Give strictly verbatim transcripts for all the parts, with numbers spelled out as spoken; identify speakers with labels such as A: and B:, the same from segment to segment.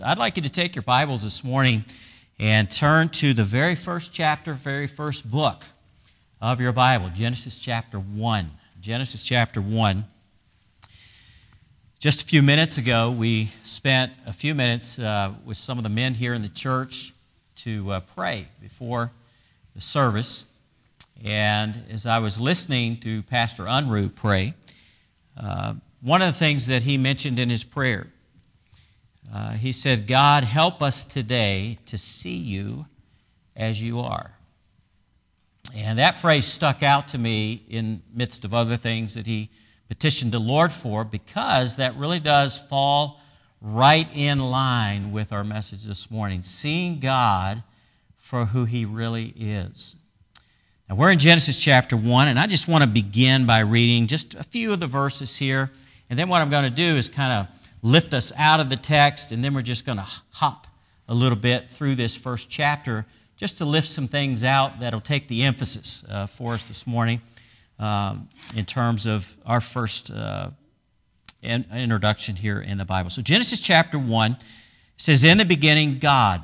A: I'd like you to take your Bibles this morning and turn to the very first chapter, very first book of your Bible, Genesis chapter one. Genesis chapter one. Just a few minutes ago, we spent a few minutes uh, with some of the men here in the church to uh, pray before the service. And as I was listening to Pastor Unruh pray, uh, one of the things that he mentioned in his prayer, uh, he said, God, help us today to see you as you are. And that phrase stuck out to me in midst of other things that he petitioned the Lord for, because that really does fall right in line with our message this morning, seeing God for who He really is. Now, we're in Genesis chapter one, and I just want to begin by reading just a few of the verses here, and then what I'm going to do is kind of lift us out of the text, and then we're just going to hop a little bit through this first chapter just to lift some things out that'll take the emphasis uh, for us this morning um, in terms of our first uh, in, introduction here in the Bible. So Genesis chapter one says, in the beginning, God.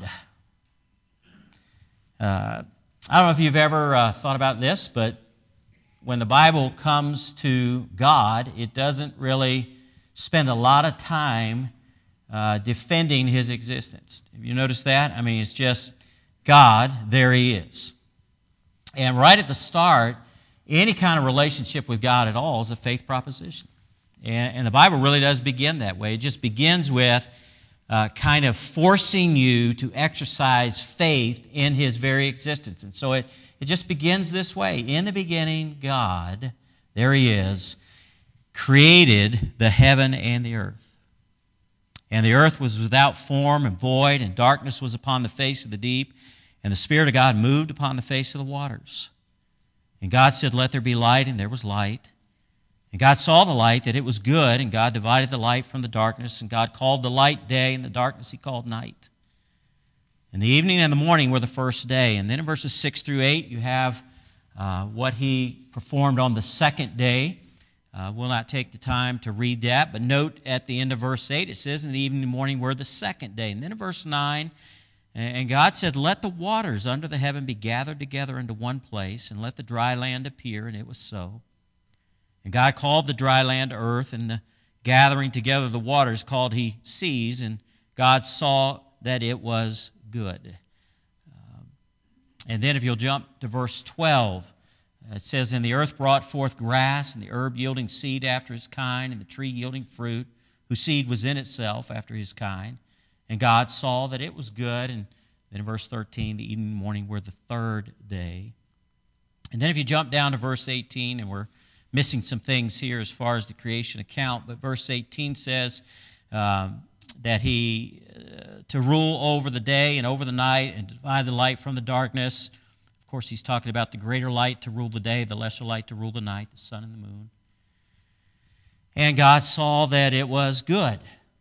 A: Uh, I don't know if you've ever uh, thought about this, but when the Bible comes to God, it doesn't really spend a lot of time uh, defending His existence. Have you noticed that? I mean, it's just God, there He is. And right at the start, any kind of relationship with God at all is a faith proposition. And, and the Bible really does begin that way. It just begins with uh, kind of forcing you to exercise faith in His very existence. And so it, it just begins this way. In the beginning, God, there He is, created the heaven and the earth. And the earth was without form and void, and darkness was upon the face of the deep, and the Spirit of God moved upon the face of the waters. And God said, let there be light, and there was light. And God saw the light, that it was good, and God divided the light from the darkness, and God called the light day, and the darkness He called night. And the evening and the morning were the first day. And then in verses six through eight, you have uh, what He performed on the second day. Uh, we'll not take the time to read that, but note at the end of verse eight, it says, in the evening and morning were the second day. And then in verse nine, and God said, let the waters under the heaven be gathered together into one place, and let the dry land appear, and it was so. And God called the dry land earth, and the gathering together of the waters called He seas, and God saw that it was good. Um, and then if you'll jump to verse twelve, it says, and the earth brought forth grass, and the herb yielding seed after his kind, and the tree yielding fruit, whose seed was in itself after his kind. And God saw that it was good. And then in verse thirteen, the evening and morning were the third day. And then if you jump down to verse eighteen, and we're missing some things here as far as the creation account, but verse eighteen says um, that He, uh, to rule over the day and over the night, and divide the light from the darkness. Of course, He's talking about the greater light to rule the day, the lesser light to rule the night, the sun and the moon. And God saw that it was good.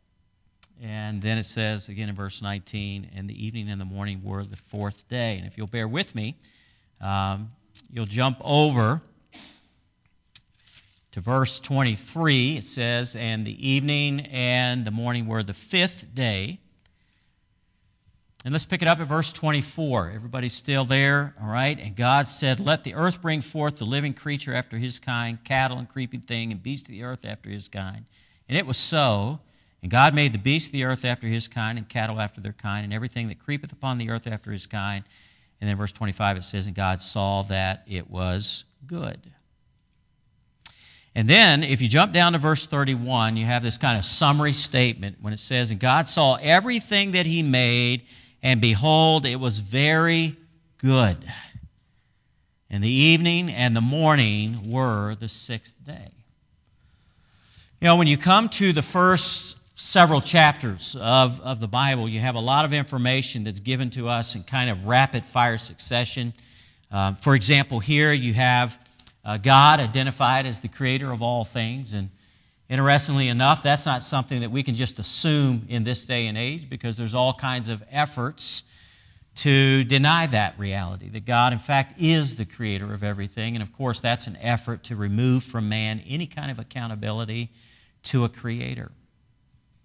A: And then it says, again in verse nineteen, and the evening and the morning were the fourth day. And if you'll bear with me, um, you'll jump over to verse twenty-three. It says, and the evening and the morning were the fifth day. And let's pick it up at verse twenty-four. Everybody's still there, all right? And God said, let the earth bring forth the living creature after his kind, cattle and creeping thing, and beasts of the earth after his kind. And it was so. And God made the beasts of the earth after his kind, and cattle after their kind, and everything that creepeth upon the earth after his kind. And then verse twenty-five it says, and God saw that it was good. And then, if you jump down to verse thirty-one, you have this kind of summary statement when it says, and God saw everything that He made, and behold, it was very good. And the evening and the morning were the sixth day. You know, when you come to the first several chapters of, of the Bible, you have a lot of information that's given to us in kind of rapid-fire succession. Um, for example, here you have uh, God identified as the creator of all things, and interestingly enough, that's not something that we can just assume in this day and age, because there's all kinds of efforts to deny that reality, that God, in fact, is the creator of everything. And, of course, that's an effort to remove from man any kind of accountability to a creator.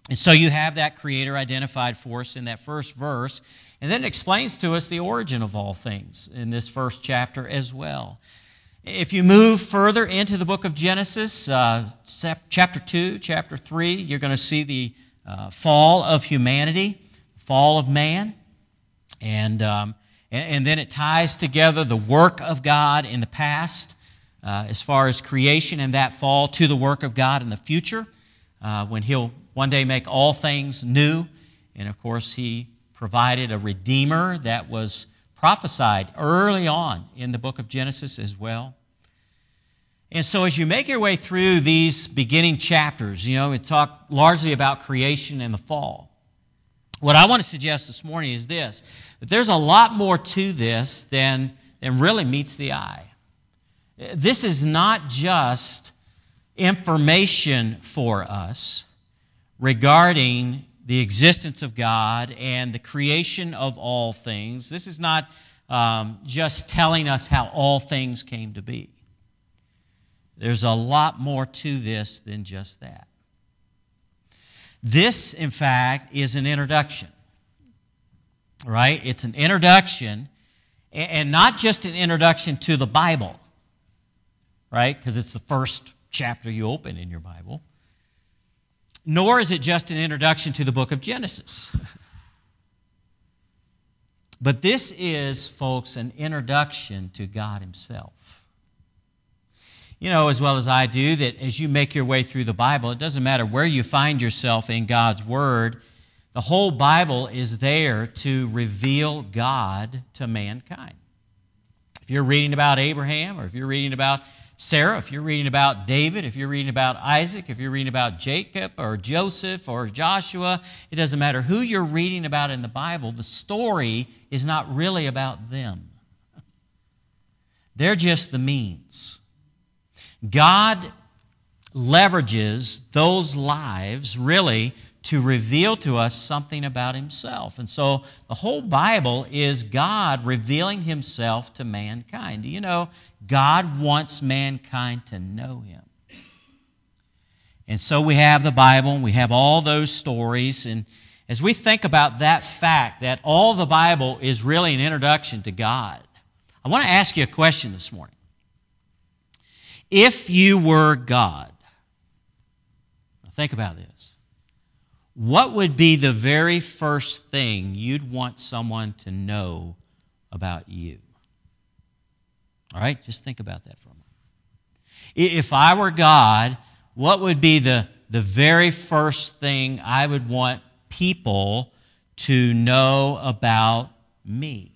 A: And so you have that Creator identified for us in that first verse, and then it explains to us the origin of all things in this first chapter as well. If you move further into the book of Genesis, uh, chapter two, chapter three, you're going to see the uh, fall of humanity, fall of man, and, um, and, and then it ties together the work of God in the past uh, as far as creation and that fall to the work of God in the future uh, when He'll one day make all things new. And of course, He provided a Redeemer that was prophesied early on in the book of Genesis as well. And so as you make your way through these beginning chapters, you know, it talk largely about creation and the fall. What I want to suggest this morning is this, that there's a lot more to this than, than really meets the eye. This is not just information for us regarding the existence of God and the creation of all things. This is not um, just telling us how all things came to be. There's a lot more to this than just that. This, in fact, is an introduction, right? It's an introduction, and not just an introduction to the Bible, right? Because it's the first chapter you open in your Bible. Nor is it just an introduction to the book of Genesis. But this is, folks, an introduction to God Himself. You know as well as I do that as you make your way through the Bible, it doesn't matter where you find yourself in God's Word, the whole Bible is there to reveal God to mankind. If you're reading about Abraham, or if you're reading about Sarah, if you're reading about David, if you're reading about Isaac, if you're reading about Jacob or Joseph or Joshua, it doesn't matter who you're reading about in the Bible, the story is not really about them. They're just the means. God leverages those lives really to reveal to us something about Himself. And so the whole Bible is God revealing Himself to mankind. Do you know God wants mankind to know Him? And so we have the Bible, and we have all those stories, and as we think about that fact that all the Bible is really an introduction to God, I want to ask you a question this morning. If you were God, now think about this. What would be the very first thing you'd want someone to know about you? All right, just think about that for a moment. If I were God, what would be the, the very first thing I would want people to know about me?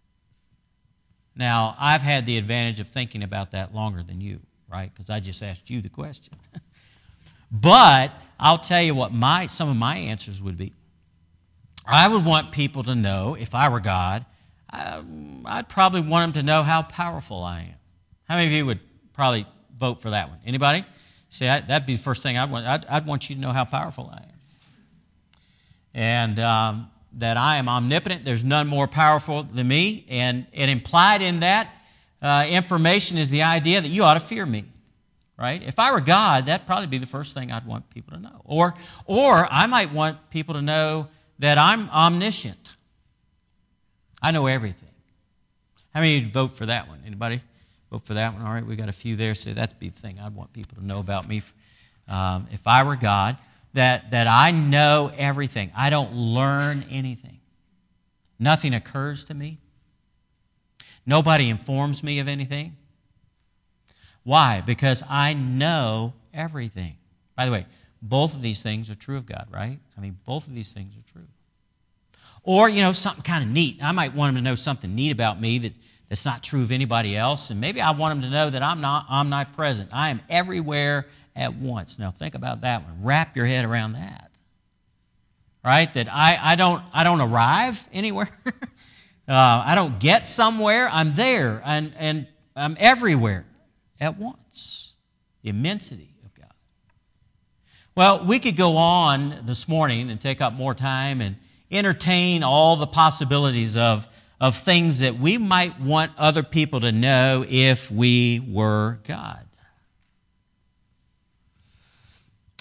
A: Now, I've had the advantage of thinking about that longer than you, right? Because I just asked you the question. But I'll tell you what my some of my answers would be. I would want people to know, if I were God, I, I'd probably want them to know how powerful I am. How many of you would probably vote for that one? Anybody? See, I, that'd be the first thing I'd want. I'd, I'd want you to know how powerful I am. And um, that I am omnipotent. There's none more powerful than me. And, and implied in that uh, information is the idea that you ought to fear me. Right? If I were God, that'd probably be the first thing I'd want people to know. Or, or I might want people to know that I'm omniscient. I know everything. How many of you vote for that one? Anybody vote for that one? All right, we got a few there. So that's the thing I'd want people to know about me. Um, if I were God, that, that I know everything. I don't learn anything. Nothing occurs to me. Nobody informs me of anything. Why? Because I know everything. By the way, both of these things are true of God, right? I mean, both of these things are true. Or, you know, something kind of neat. I might want them to know something neat about me that, that's not true of anybody else. And maybe I want them to know that I'm not omnipresent. I am everywhere at once. Now, think about that one. Wrap your head around that. Right? That I, I, don't, I don't arrive anywhere. uh, I don't get somewhere. I'm there, and, and I'm everywhere at once. The immensity of God. Well, we could go on this morning and take up more time and entertain all the possibilities of, of things that we might want other people to know if we were God.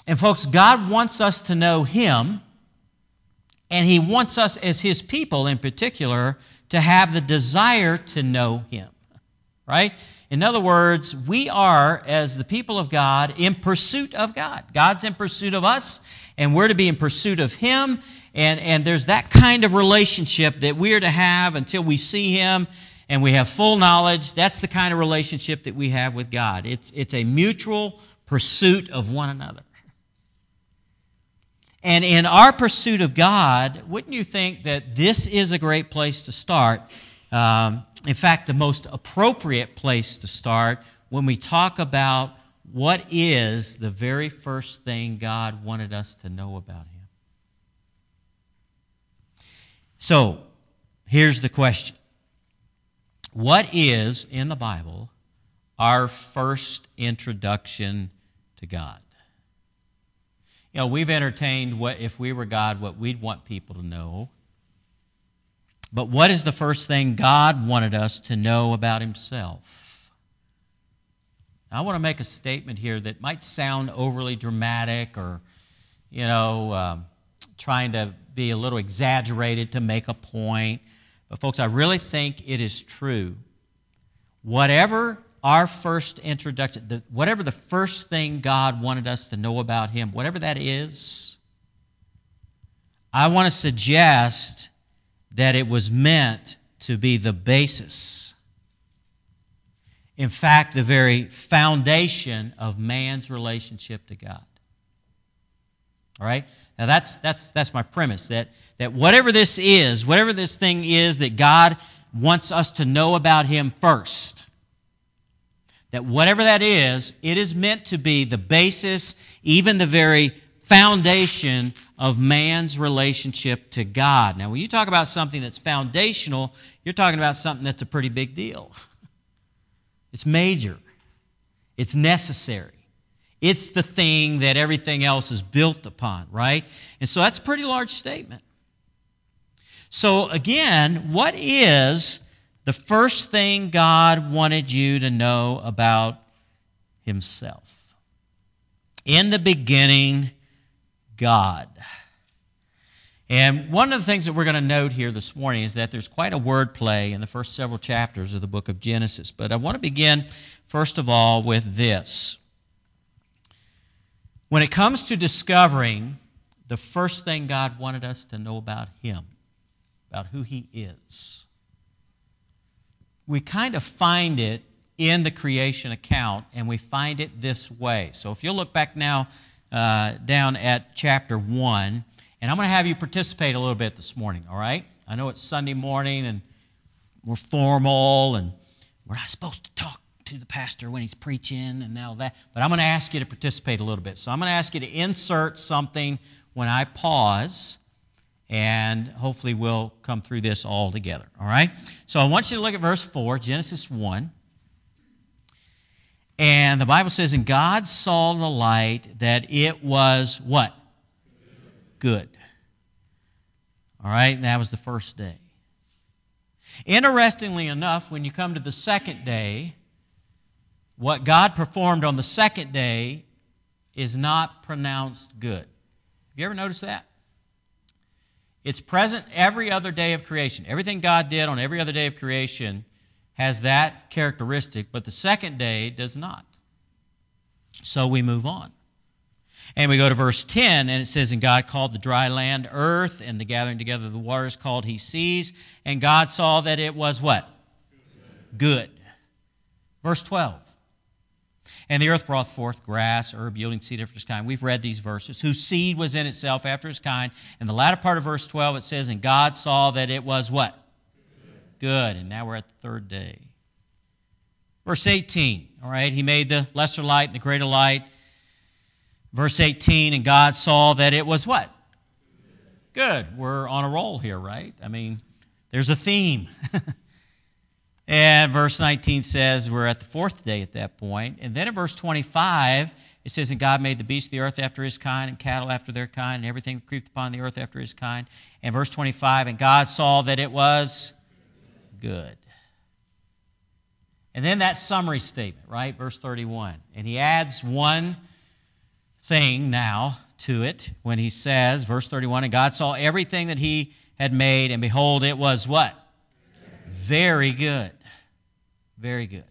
A: And folks, God wants us to know Him, and He wants us as His people in particular to have the desire to know Him, right? In other words, we are, as the people of God, in pursuit of God. God's in pursuit of us, and we're to be in pursuit of Him, and, and there's that kind of relationship that we are to have until we see Him and we have full knowledge. That's the kind of relationship that we have with God. It's, it's a mutual pursuit of one another. And in our pursuit of God, wouldn't you think that this is a great place to start? Um, in fact, the most appropriate place to start when we talk about what is the very first thing God wanted us to know about Him. So, here's the question. What is, in the Bible, our first introduction to God? You know, we've entertained what, if we were God, what we'd want people to know. But what is the first thing God wanted us to know about Himself? I want to make a statement here that might sound overly dramatic or, you know, um, trying to be a little exaggerated to make a point. But folks, I really think it is true. Whatever our first introduction, the, whatever the first thing God wanted us to know about Him, whatever that is, I want to suggest that it was meant to be the basis, in fact, the very foundation of man's relationship to God. All right? Now that's that's that's my premise, that, that whatever this is, whatever this thing is that God wants us to know about Him first, that whatever that is, it is meant to be the basis, even the very foundation of man's relationship to God. Now, when you talk about something that's foundational, you're talking about something that's a pretty big deal. It's major. It's necessary. It's the thing that everything else is built upon, right? And so that's a pretty large statement. So again, what is the first thing God wanted you to know about Himself? In the beginning, God. And one of the things that we're going to note here this morning is that there's quite a wordplay in the first several chapters of the book of Genesis. But I want to begin, first of all, with this. When it comes to discovering the first thing God wanted us to know about Him, about who He is, we kind of find it in the creation account, and we find it this way. So if you'll look back now uh, down at chapter one, and I'm going to have you participate a little bit this morning, all right? I know it's Sunday morning, and we're formal, and we're not supposed to talk to the pastor when he's preaching and all that, but I'm going to ask you to participate a little bit. So I'm going to ask you to insert something when I pause, and hopefully we'll come through this all together, all right? So I want you to look at verse four, Genesis one. And the Bible says, and God saw the light that it was what? Good. All right, and that was the first day. Interestingly enough, when you come to the second day, what God performed on the second day is not pronounced good. Have you ever noticed that? It's present every other day of creation. Everything God did on every other day of creation has that characteristic, but the second day does not. So we move on. And we go to verse ten, and it says, and God called the dry land earth, and the gathering together of the waters called He seas. And God saw that it was what? Good. Good. Verse twelve. And the earth brought forth grass, herb, yielding seed after its kind. We've read these verses. Whose seed was in itself after its kind. And the latter part of verse twelve, it says, and God saw that it was what? Good. And now we're at the third day. Verse eighteen, all right, He made the lesser light and the greater light. Verse eighteen, and God saw that it was what? Good. We're on a roll here, right? I mean, there's a theme. And verse nineteen says we're at the fourth day at that point. And then in verse twenty-five, it says, and God made the beasts of the earth after His kind, and cattle after their kind, and everything that creepeth upon the earth after His kind. And verse twenty-five, and God saw that it was good. And then that summary statement, right? Verse thirty-one. And He adds one thing now to it when he says, verse thirty-one, and God saw everything that he had made, and behold, it was what? Very good. Very good.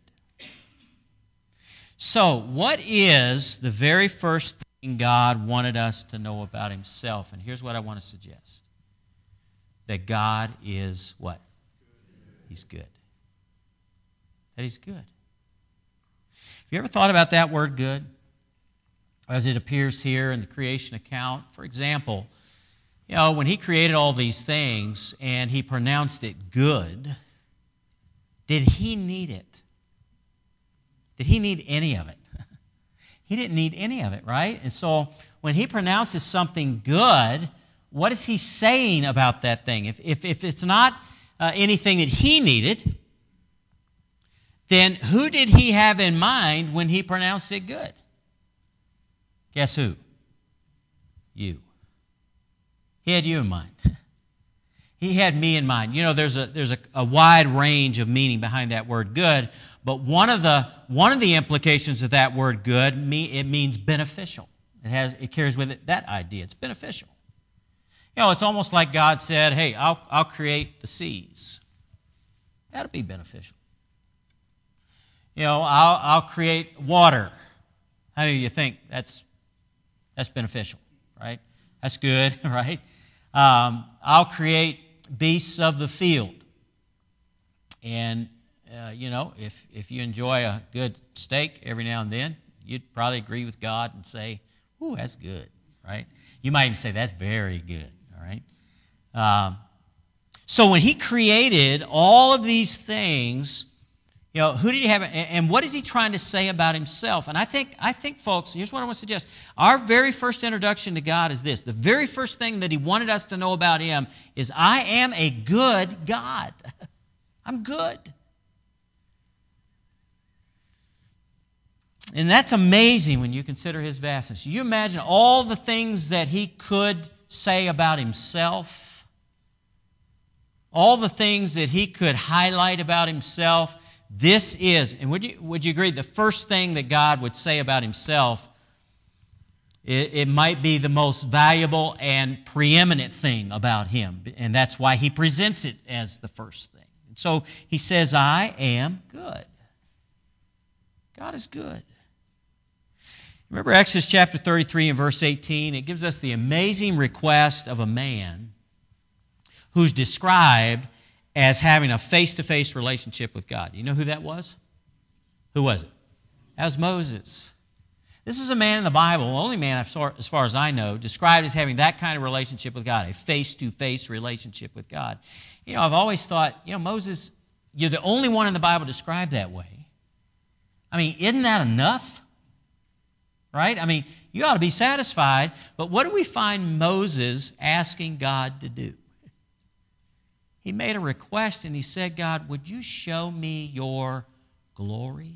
A: So, what is the very first thing God wanted us to know about himself? And here's what I want to suggest. That God is what? He's good. That he's good. Have you ever thought about that word good? As it appears here in the creation account. For example, you know, when he created all these things and he pronounced it good, did he need it? Did he need any of it? He didn't need any of it, right? And so when he pronounces something good, what is he saying about that thing? If, if, if it's not uh, anything that he needed, then who did he have in mind when he pronounced it good? Guess who? You. He had you in mind. He had me in mind. You know, there's a there's a, a wide range of meaning behind that word good, but one of the one of the implications of that word good, it means beneficial. It has it carries with it that idea. It's beneficial. You know, it's almost like God said, "Hey, I'll I'll create the seas." That'll be beneficial. You know, I'll I'll create water. How do you think that's that's beneficial, right? That's good, right? Um, I'll create beasts of the field. And, uh, you know, if, if you enjoy a good steak every now and then, you'd probably agree with God and say, ooh, that's good, right? You might even say, that's very good, all right? Um, so when he created all of these things, you know, who did he have, and what is he trying to say about himself? And I think, I think, folks, here's what I want to suggest. Our very first introduction to God is this. The very first thing that he wanted us to know about him is, I am a good God. I'm good. And that's amazing when you consider his vastness. You imagine all the things that he could say about himself, all the things that he could highlight about himself. This is, and would you, would you agree, the first thing that God would say about himself, it, it might be the most valuable and preeminent thing about him, and that's why he presents it as the first thing. And so he says, I am good. God is good. Remember Exodus chapter thirty-three and verse eighteen? It gives us the amazing request of a man who's described as having a face-to-face relationship with God. You know who that was? Who was it? That was Moses. This is a man in the Bible, the only man, as far as I know, described as having that kind of relationship with God, a face-to-face relationship with God. You know, I've always thought, you know, Moses, you're the only one in the Bible described that way. I mean, isn't that enough? Right? I mean, you ought to be satisfied, but what do we find Moses asking God to do? He made a request and he said, God, would you show me your glory?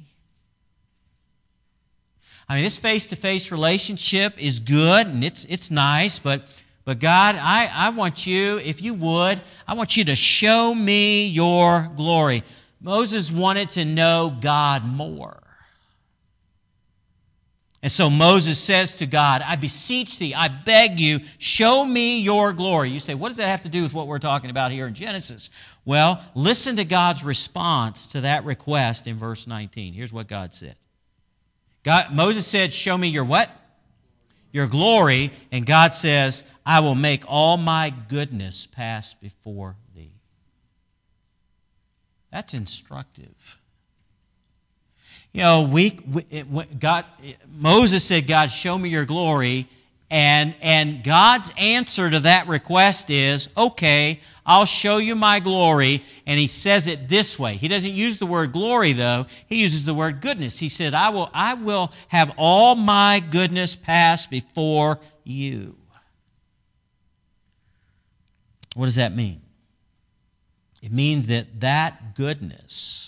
A: I mean, this face-to-face relationship is good and it's it's nice, but, but God, I, I want you, if you would, I want you to show me your glory. Moses wanted to know God more. And so Moses says to God, I beseech thee, I beg you, show me your glory. You say, what does that have to do with what we're talking about here in Genesis? Well, listen to God's response to that request in verse nineteen. Here's what God said. God, Moses said, show me your what? Your glory. And God says, I will make all my goodness pass before thee. That's instructive. You know, we, we God, Moses said, God, show me your glory. And, and God's answer to that request is, okay, I'll show you my glory. And he says it this way. He doesn't use the word glory, though. He uses the word goodness. He said, I will, I will have all my goodness pass before you. What does that mean? It means that that goodness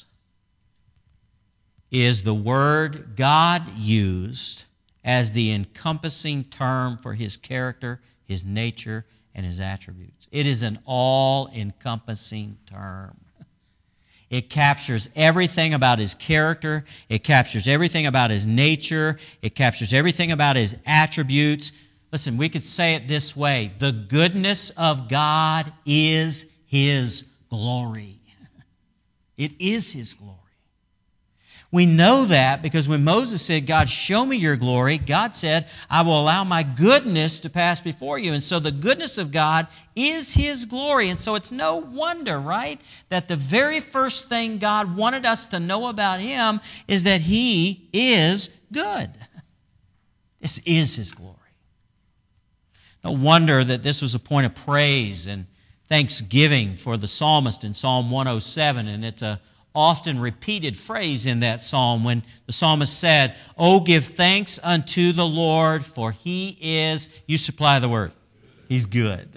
A: is the word God used as the encompassing term for his character, his nature, and his attributes. It is an all-encompassing term. It captures everything about His character. It captures everything about His nature. It captures everything about His attributes. Listen, we could say it this way: the goodness of God is His glory. It is His glory. We know that because when Moses said, God, show me your glory, God said, I will allow my goodness to pass before you. And so the goodness of God is His glory. And so it's no wonder, right, that the very first thing God wanted us to know about Him is that He is good. This is His glory. No wonder that this was a point of praise and thanksgiving for the psalmist in Psalm one oh seven, and it's a often repeated phrase in that psalm when the psalmist said, "Oh, give thanks unto the Lord, for He is," you supply the word, He's good.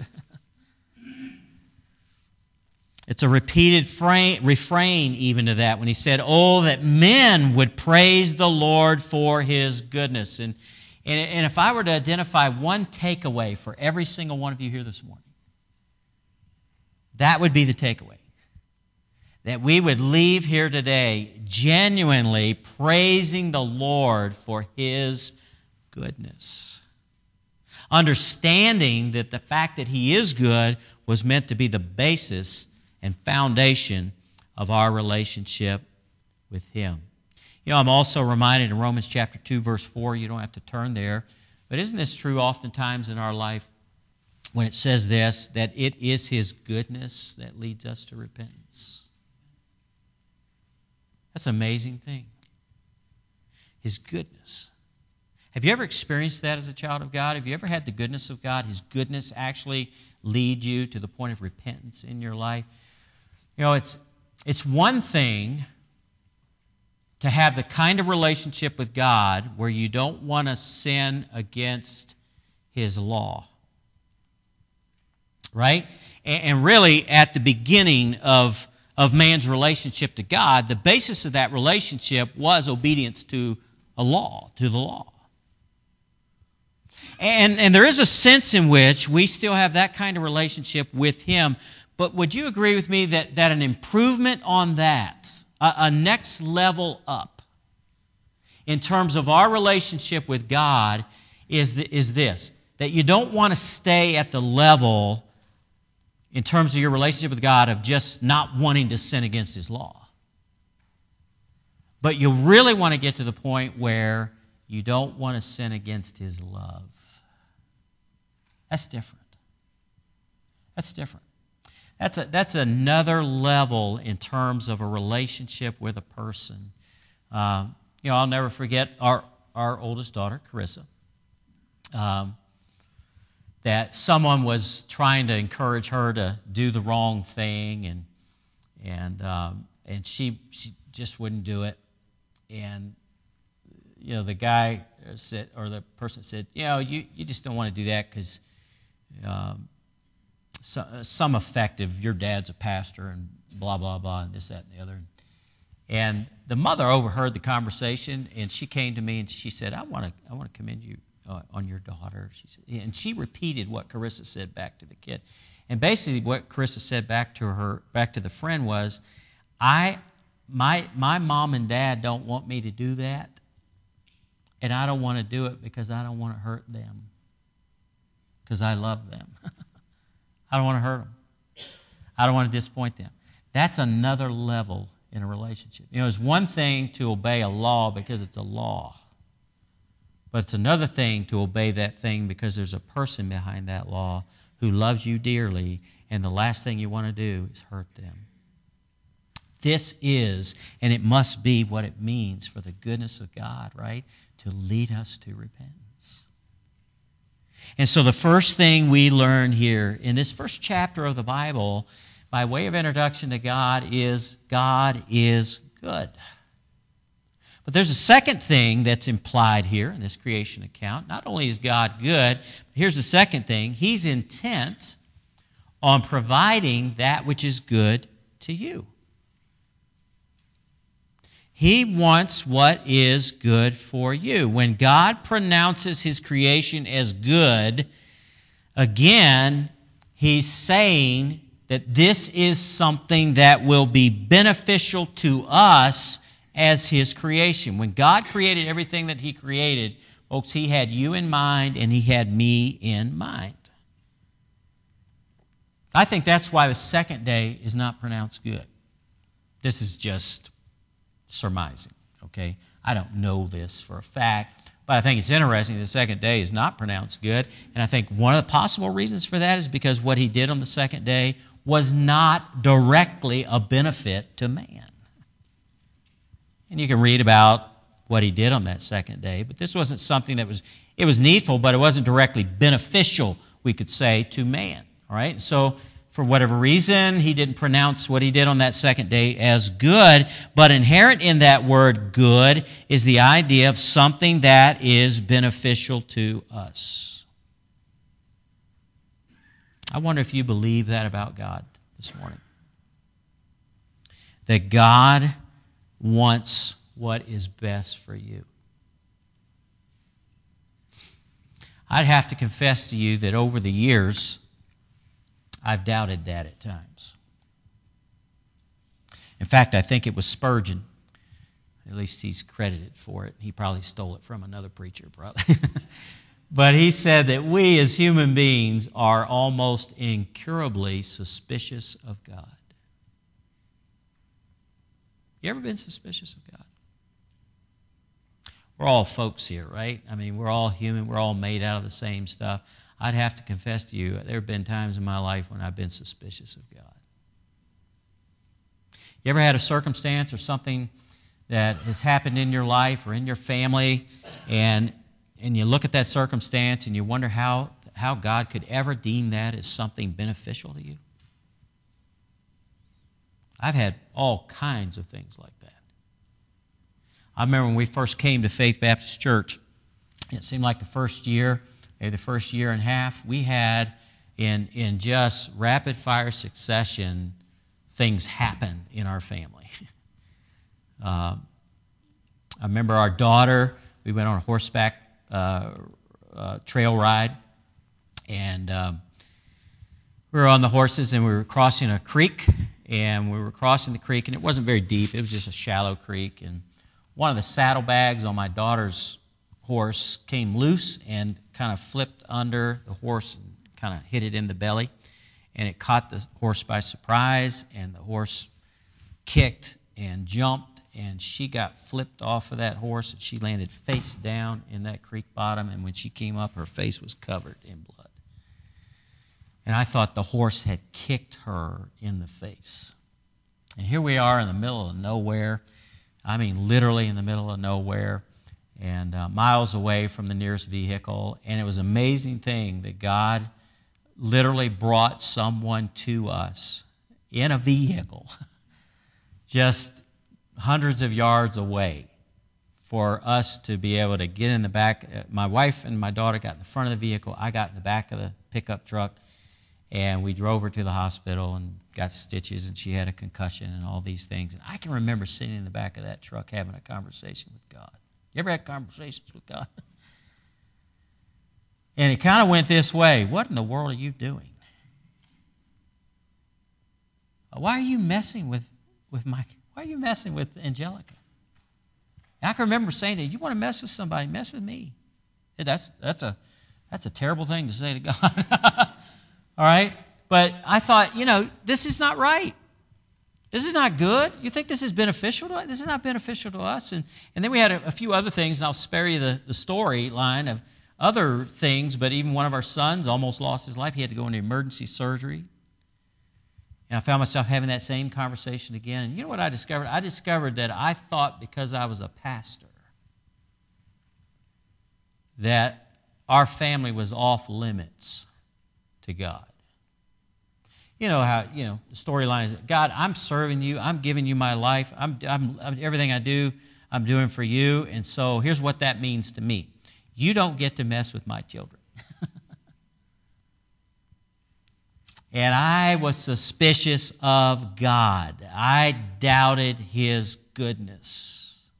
A: It's a repeated frame, refrain even to that when he said, "Oh, that men would praise the Lord for His goodness." And, and, and if I were to identify one takeaway for every single one of you here this morning, that would be the takeaway. That we would leave here today genuinely praising the Lord for His goodness. Understanding that the fact that He is good was meant to be the basis and foundation of our relationship with Him. You know, I'm also reminded in Romans chapter two, verse four, you don't have to turn there, but isn't this true oftentimes in our life when it says this, that it is His goodness that leads us to repentance? That's an amazing thing. His goodness. Have you ever experienced that as a child of God? Have you ever had the goodness of God, His goodness actually lead you to the point of repentance in your life? You know, it's, it's one thing to have the kind of relationship with God where you don't want to sin against His law. Right? And, and really, at the beginning of of man's relationship to God, the basis of that relationship was obedience to a law, to the law. And, and there is a sense in which we still have that kind of relationship with Him. But would you agree with me that, that an improvement on that, a, a next level up in terms of our relationship with God is, the, is this, that you don't want to stay at the level in terms of your relationship with God of just not wanting to sin against His law. But you really want to get to the point where you don't want to sin against His love. That's different. That's different. That's, a, that's another level in terms of a relationship with a person. Um, you know, I'll never forget our, our oldest daughter, Carissa. Um, that someone was trying to encourage her to do the wrong thing, and and um, and she she just wouldn't do it. And you know, the guy said, or the person said, you know, you, you just don't want to do that because um, so, some effect of your dad's a pastor and blah blah blah and this that and the other. And the mother overheard the conversation, and she came to me and she said, I want to I want to commend you Uh, on your daughter. She said, and she repeated what Carissa said back to the kid. And basically what Carissa said back to her, back to the friend was, I, my, my mom and dad don't want me to do that, and I don't want to do it because I don't want to hurt them, because I love them. I don't want to hurt them. I don't want to disappoint them. That's another level in a relationship. You know, it's one thing to obey a law because it's a law. But it's another thing to obey that thing because there's a person behind that law who loves you dearly, and the last thing you want to do is hurt them. This is, and it must be, what it means for the goodness of God, right? To lead us to repentance. And so the first thing we learn here in this first chapter of the Bible, by way of introduction to God, is God is good. But there's a second thing that's implied here in this creation account. Not only is God good, but here's the second thing. He's intent on providing that which is good to you. He wants what is good for you. When God pronounces His creation as good, again, He's saying that this is something that will be beneficial to us as His creation. When God created everything that He created, folks, He had you in mind and He had me in mind. I think that's why the second day is not pronounced good. This is just surmising, okay? I don't know this for a fact, but I think it's interesting the second day is not pronounced good. And I think one of the possible reasons for that is because what He did on the second day was not directly a benefit to man. And you can read about what He did on that second day, but this wasn't something that was, it was needful, but it wasn't directly beneficial, we could say, to man. All right, so for whatever reason, He didn't pronounce what He did on that second day as good, but inherent in that word good is the idea of something that is beneficial to us. I wonder if you believe that about God this morning. That God wants what is best for you. I'd have to confess to you that over the years, I've doubted that at times. In fact, I think it was Spurgeon. At least he's credited for it. He probably stole it from another preacher, probably. But he said that we as human beings are almost incurably suspicious of God. You ever been suspicious of God? We're all folks here, right? I mean, we're all human. We're all made out of the same stuff. I'd have to confess to you, there have been times in my life when I've been suspicious of God. You ever had a circumstance or something that has happened in your life or in your family, and, and you look at that circumstance and you wonder how, how God could ever deem that as something beneficial to you? I've had all kinds of things like that. I remember when we first came to Faith Baptist Church, it seemed like the first year, maybe the first year and a half, we had in, in just rapid fire succession things happen in our family. uh, I remember our daughter, we went on a horseback uh, uh, trail ride, and um, we were on the horses and we were crossing a creek, and we were crossing the creek, and it wasn't very deep, it was just a shallow creek, and one of the saddlebags on my daughter's horse came loose and kind of flipped under the horse and kind of hit it in the belly, and it caught the horse by surprise, and the horse kicked and jumped, and she got flipped off of that horse, and she landed face down in that creek bottom, and when she came up, her face was covered in blood. And I thought the horse had kicked her in the face. And here we are in the middle of nowhere. I mean, literally in the middle of nowhere, and uh, miles away from the nearest vehicle. And it was an amazing thing that God literally brought someone to us in a vehicle just hundreds of yards away for us to be able to get in the back. My wife and my daughter got in the front of the vehicle. I got in the back of the pickup truck, and we drove her to the hospital and got stitches, and she had a concussion and all these things. And I can remember sitting in the back of that truck having a conversation with God. You ever had conversations with God? And it kind of went this way. What in the world are you doing? Why are you messing with, with Mike? Why are you messing with Angelica? And I can remember saying to you, you want to mess with somebody, mess with me. That's, that's, a, that's a terrible thing to say to God. All right? But I thought, you know, this is not right. This is not good. You think this is beneficial to us? This is not beneficial to us. And, and then we had a, a few other things, and I'll spare you the, the storyline of other things, but even one of our sons almost lost his life. He had to go into emergency surgery. And I found myself having that same conversation again. And you know what I discovered? I discovered that I thought because I was a pastor that our family was off limits to God. You know how, you know, the storyline is, God, I'm serving you. I'm giving you my life. I'm, I'm, I'm, everything I do, I'm doing for you. And so here's what that means to me. You don't get to mess with my children. And I was suspicious of God. I doubted His goodness.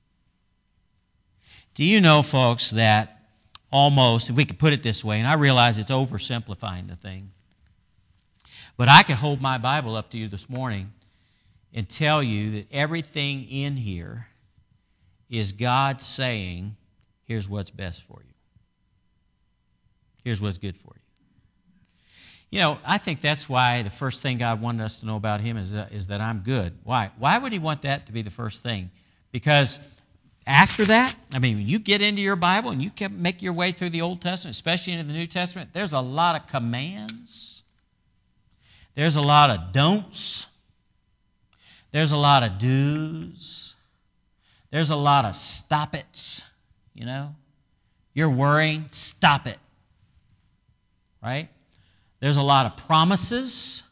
A: Do you know, folks, that almost, if we could put it this way, and I realize it's oversimplifying the thing, But I could hold my Bible up to you this morning and tell you that everything in here is God saying, here's what's best for you. Here's what's good for you. You know, I think that's why the first thing God wanted us to know about Him is, uh, is that I'm good. Why? Why would He want that to be the first thing? Because after that, I mean, when you get into your Bible and you can make your way through the Old Testament, especially into the New Testament, there's a lot of commands. There's a lot of don'ts. There's a lot of do's. There's a lot of stop it's, you know. You're worrying, stop it. Right? There's a lot of promises.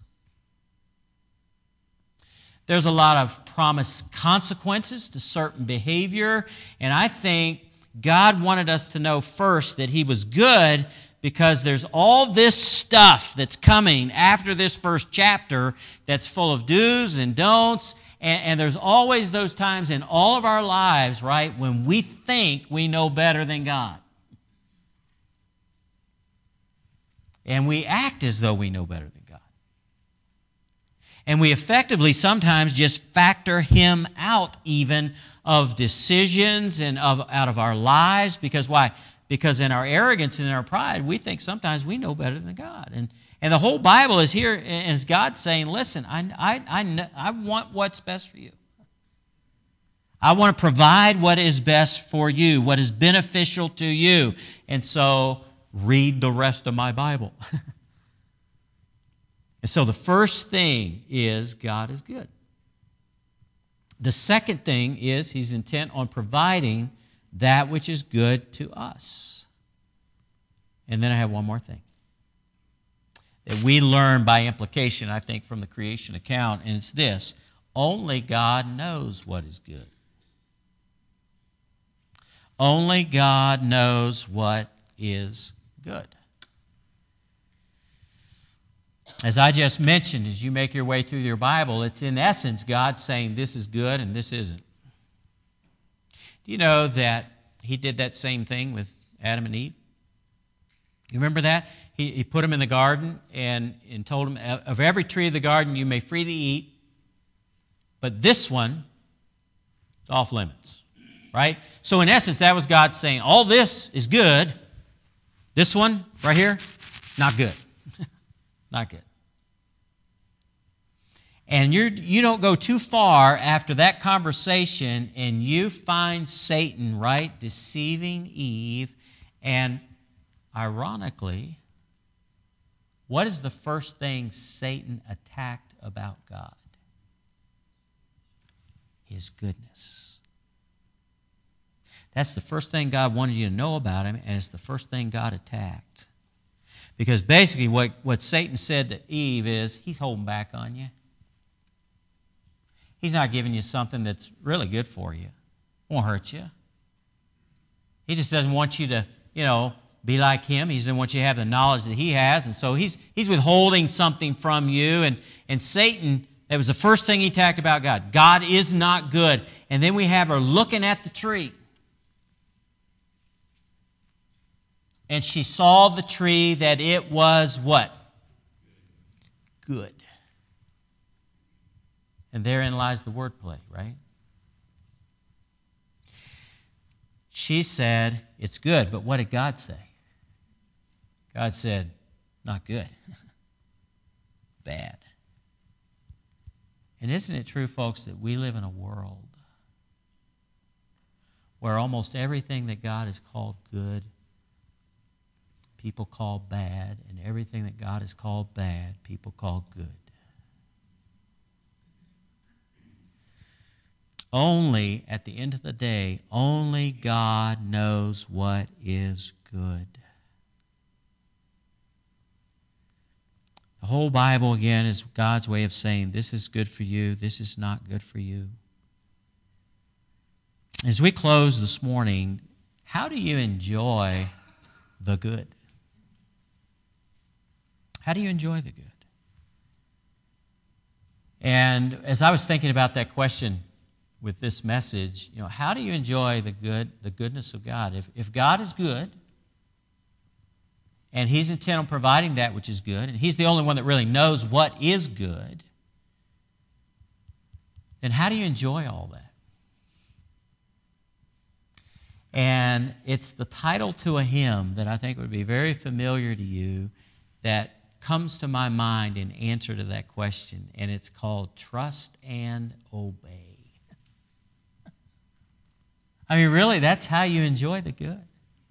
A: There's a lot of promised consequences to certain behavior. And I think God wanted us to know first that He was good because there's all this stuff that's coming after this first chapter that's full of do's and don'ts. And, and there's always those times in all of our lives, right, when we think we know better than God. And we act as though we know better than God. And we effectively sometimes just factor Him out even of decisions and of out of our lives. Because why? Because in our arrogance and in our pride, we think sometimes we know better than God. And, and the whole Bible is here, and is God saying, listen, I, I, I, I want what's best for you. I want to provide what is best for you, what is beneficial to you. And so read the rest of my Bible. And so the first thing is God is good. The second thing is He's intent on providing that which is good to us. And then I have one more thing that we learn by implication, I think, from the creation account, and it's this: only God knows what is good. Only God knows what is good. As I just mentioned, as you make your way through your Bible, it's in essence God saying this is good and this isn't. Do you know that He did that same thing with Adam and Eve? You remember that? He, he put them in the garden and, and told them, of every tree of the garden you may freely eat, but this one is off limits, right? So in essence, that was God saying, all this is good. This one right here, not good. Not good. And you're, you don't go too far after that conversation and you find Satan, right, deceiving Eve. And ironically, what is the first thing Satan attacked about God? His goodness. That's the first thing God wanted you to know about Him, and it's the first thing God attacked. Because basically what, what Satan said to Eve is, he's holding back on you. He's not giving you something that's really good for you. Won't hurt you. He just doesn't want you to, you know, be like him. He doesn't want you to have the knowledge that he has. And so he's he's withholding something from you. And, and Satan, that was the first thing he attacked about God. God is not good. And then we have her looking at the tree. And she saw the tree that it was what? Good. And therein lies the wordplay, right? She said, it's good, but what did God say? God said, not good. Bad. And isn't it true, folks, that we live in a world where almost everything that God has called good, people call bad, and everything that God has called bad, people call good. Only, at the end of the day, only God knows what is good. The whole Bible, again, is God's way of saying, this is good for you, this is not good for you. As we close this morning, how do you enjoy the good? How do you enjoy the good? And as I was thinking about that question with this message, you know, how do you enjoy the good, the goodness of God? If, if God is good, and He's intent on providing that which is good, and He's the only one that really knows what is good, then how do you enjoy all that? And it's the title to a hymn that I think would be very familiar to you that comes to my mind in answer to that question, and it's called Trust and Obey. I mean, really, that's how you enjoy the good.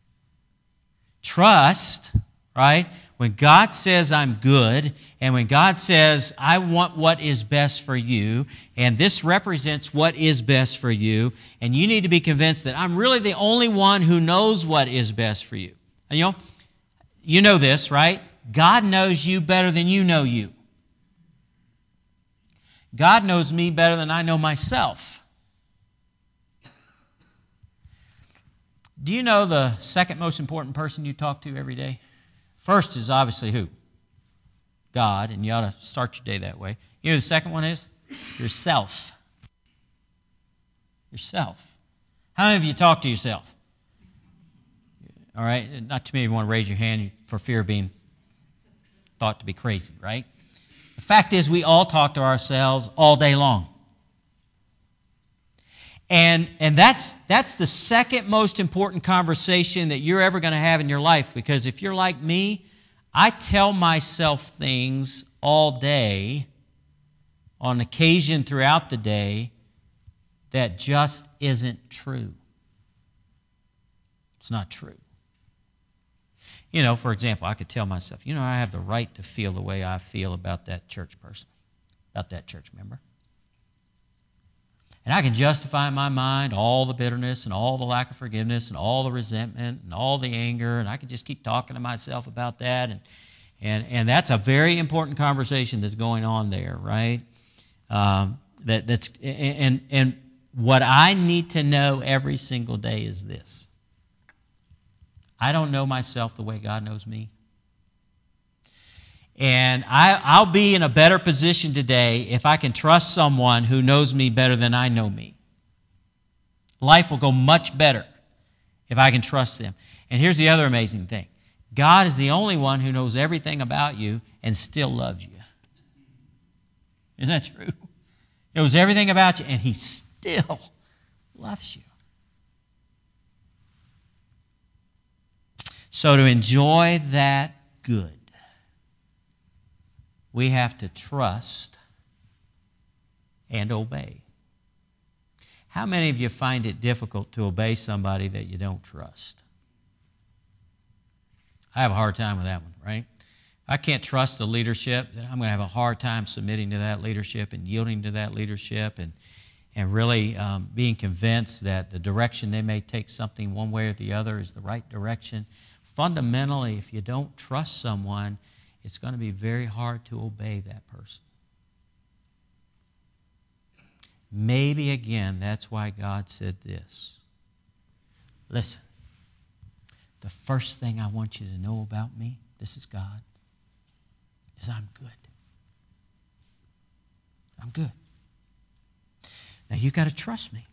A: Trust, right? When God says I'm good, and when God says I want what is best for you, and this represents what is best for you, and you need to be convinced that I'm really the only one who knows what is best for you. And you know, you know this, right? God knows you better than you know you. God knows me better than I know myself. Do you know the second most important person you talk to every day? First is obviously who? God, and you ought to start your day that way. You know who the second one is? Yourself. Yourself. How many of you talk to yourself? All right, not too many of you want to raise your hand for fear of being thought to be crazy, right? The fact is we all talk to ourselves all day long. And, and that's, that's the second most important conversation that you're ever going to have in your life, because if you're like me, I tell myself things all day, on occasion throughout the day, that just isn't true. It's not true. You know, for example, I could tell myself, you know, I have the right to feel the way I feel about that church person, about that church member. And I can justify in my mind all the bitterness and all the lack of forgiveness and all the resentment and all the anger, and I can just keep talking to myself about that. And and, and that's a very important conversation that's going on there, right? Um, that that's and and what I need to know every single day is this. I don't know myself the way God knows me. And I, I'll be in a better position today if I can trust someone who knows me better than I know me. Life will go much better if I can trust them. And here's the other amazing thing. God is the only one who knows everything about you and still loves you. Isn't that true? He knows everything about you and He still loves you. So to enjoy that good, we have to trust and obey. How many of you find it difficult to obey somebody that you don't trust? I have a hard time with that one, right? I can't trust the leadership, then I'm going to have a hard time submitting to that leadership and yielding to that leadership and, and really um, being convinced that the direction they may take something one way or the other is the right direction. Fundamentally, if you don't trust someone, it's going to be very hard to obey that person. Maybe, again, that's why God said this. Listen, the first thing I want you to know about me, this is God, is I'm good. I'm good. Now, you got to trust me.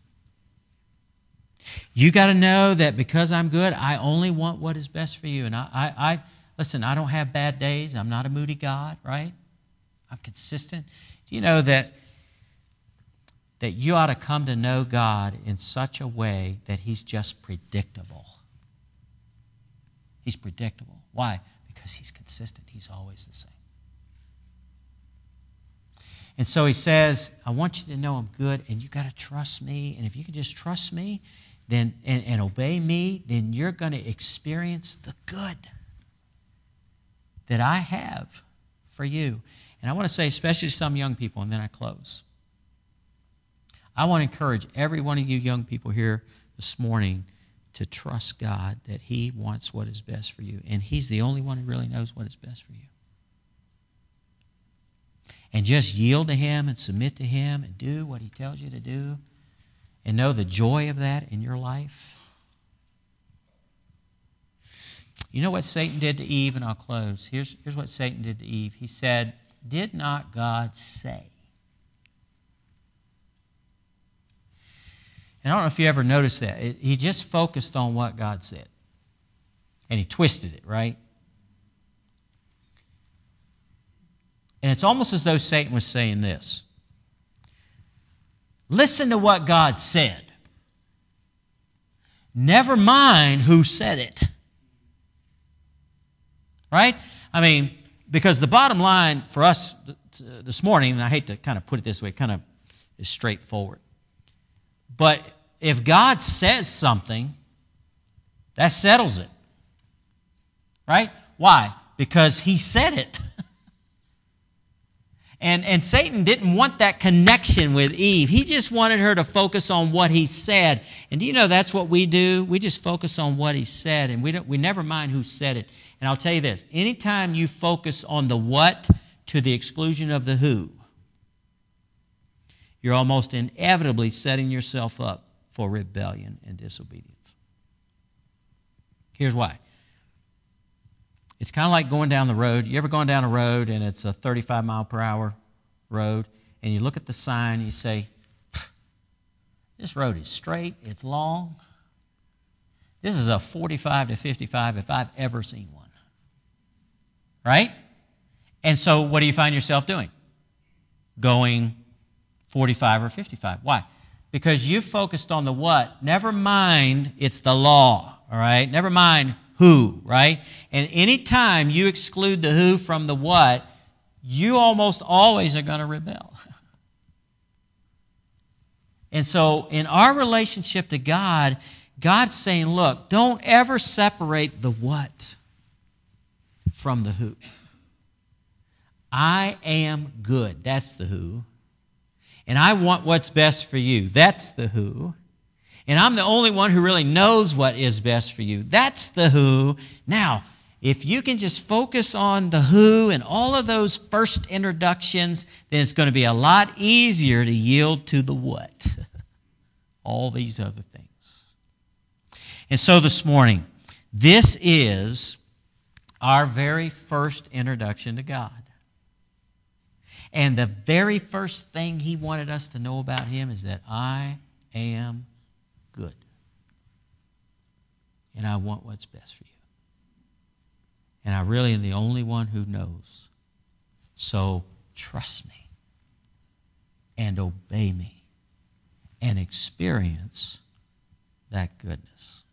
A: You got to know that because I'm good, I only want what is best for you. And I, I, I, listen, I don't have bad days. I'm not a moody God, right? I'm consistent. Do you know that, that you ought to come to know God in such a way that He's just predictable? He's predictable. Why? Because He's consistent. He's always the same. And so He says, I want you to know I'm good, and you got to trust me. And if you can just trust me, then and, and obey me, then you're going to experience the good that I have for you. And I want to say, especially to some young people, and then I close. I want to encourage every one of you young people here this morning to trust God that He wants what is best for you. And He's the only one who really knows what is best for you. And just yield to Him and submit to Him and do what He tells you to do. And know the joy of that in your life. You know what Satan did to Eve, and I'll close. Here's, here's what Satan did to Eve. He said, did not God say? And I don't know if you ever noticed that. It, he just focused on what God said. And he twisted it, right? And it's almost as though Satan was saying this. Listen to what God said. Never mind who said it. Right? I mean, because the bottom line for us this morning, and I hate to kind of put it this way, it kind of is straightforward. But if God says something, that settles it. Right? Why? Because He said it. And, and Satan didn't want that connection with Eve. He just wanted her to focus on what he said. And do you know that's what we do? We just focus on what he said, and we don't, we never mind who said it. And I'll tell you this, anytime you focus on the what to the exclusion of the who, you're almost inevitably setting yourself up for rebellion and disobedience. Here's why. It's kind of like going down the road. You ever gone down a road and it's a thirty-five mile per hour road, and you look at the sign and you say, this road is straight, it's long. This is a forty-five to fifty-five if I've ever seen one. Right? And so what do you find yourself doing? Going forty-five or fifty-five. Why? Because you focused on the what. Never mind it's the law, all right? Never mind who, right? And any time you exclude the who from the what, you almost always are going to rebel. And so in our relationship to God, God's saying, look, don't ever separate the what from the who. I am good. That's the who. And I want what's best for you. That's the who. And I'm the only one who really knows what is best for you. That's the who. Now, if you can just focus on the who and all of those first introductions, then it's going to be a lot easier to yield to the what. All these other things. And so this morning, this is our very first introduction to God. And the very first thing He wanted us to know about Him is that I am good. And I want what's best for you. And I really am the only one who knows. So trust me and obey me and experience that goodness.